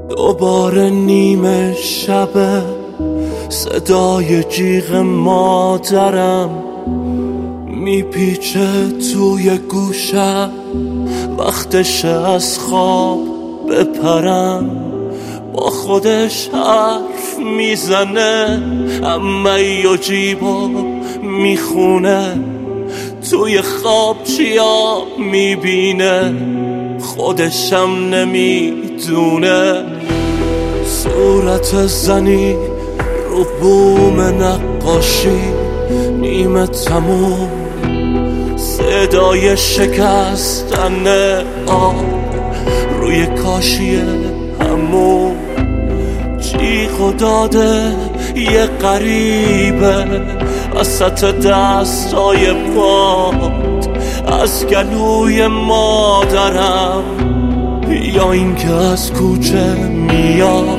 دوباره نیمه شبه، صدای جیغ مادرم میپیچه توی گوشم. وقتشه از خواب بپرم، با خودش حرف میزنه، عمه و جیبا میخونه، توی خواب چیا میبینه خودشم نمیدونه. صورت زنی رو بوم نقاشی نیمه تموم، صدای شکستن آب روی کاشی همون، جیغ و داده یه غریبه وسط دستای باد، از گلوی مادرم یا اینکه از کوچه میاد.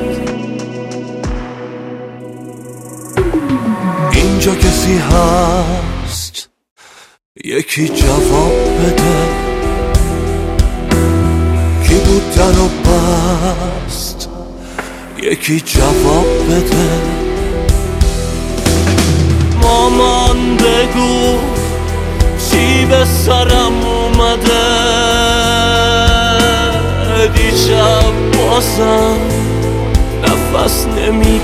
اینجا کسی هست یکی جواب بده، کی بود درو بست یکی جواب بده. مامان بگو چی به سرم اومده، دیشب بازم نفس نمی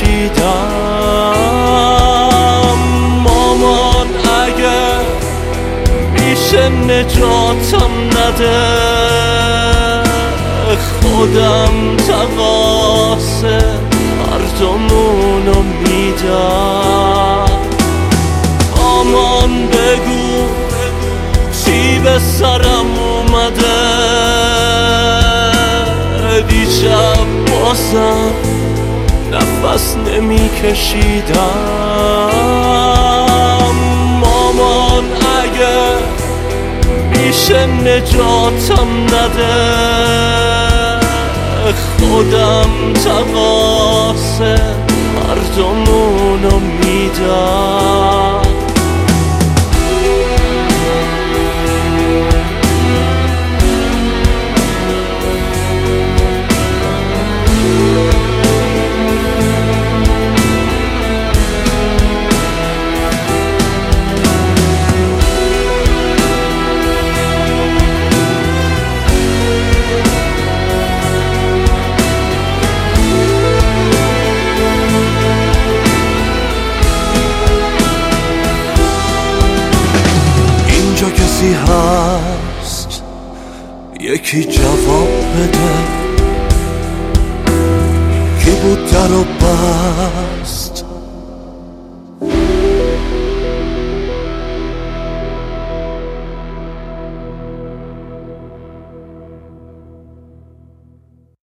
کشیدم. مامان اگه میشه نجاتم نده، خودم تقاصه مردمونو میدم. مامان بگو چی به سرم اومده، دیشب بازم نفس نمی کشیدم. مامان اگه میشه نجاتم نده، خودم تقاصه مردمونو میدم. کسی هست یکی جواب بده، کی بود درو